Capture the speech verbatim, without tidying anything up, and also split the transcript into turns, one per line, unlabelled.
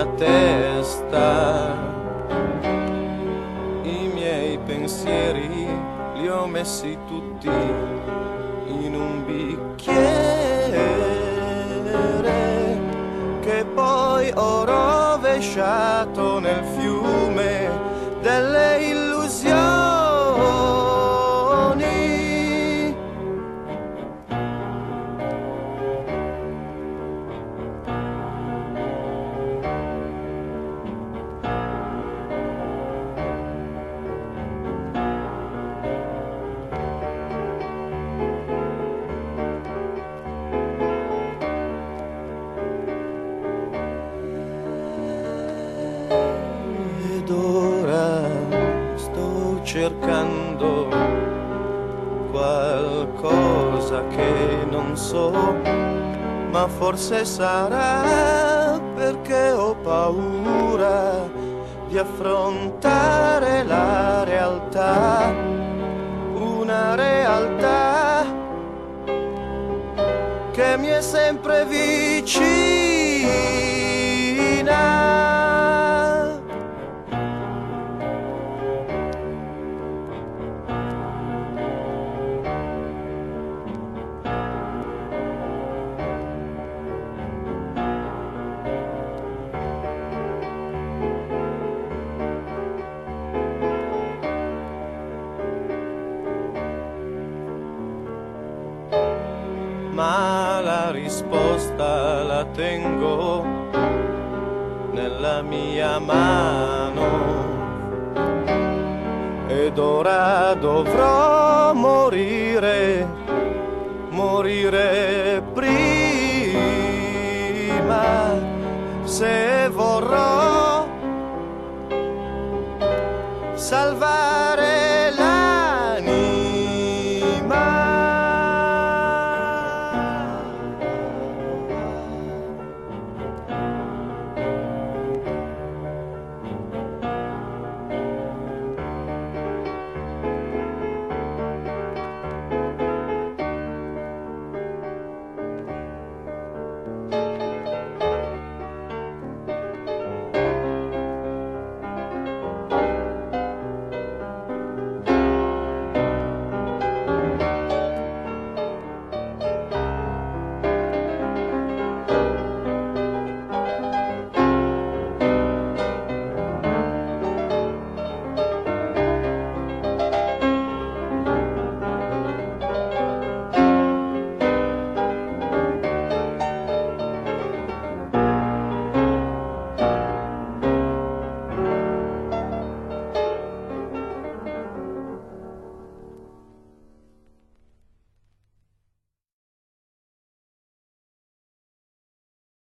mia testa, i miei pensieri li ho messi tutti in un bicchiere che poi ho rovesciato nel fiume delle illusioni. Ed ora sto cercando qualcosa che non so, ma forse sarà perché ho paura di affrontare la realtà, una realtà che mi è sempre vicina. Ma la risposta la tengo nella mia mano, ed ora dovrò morire, morire prima, se vorrò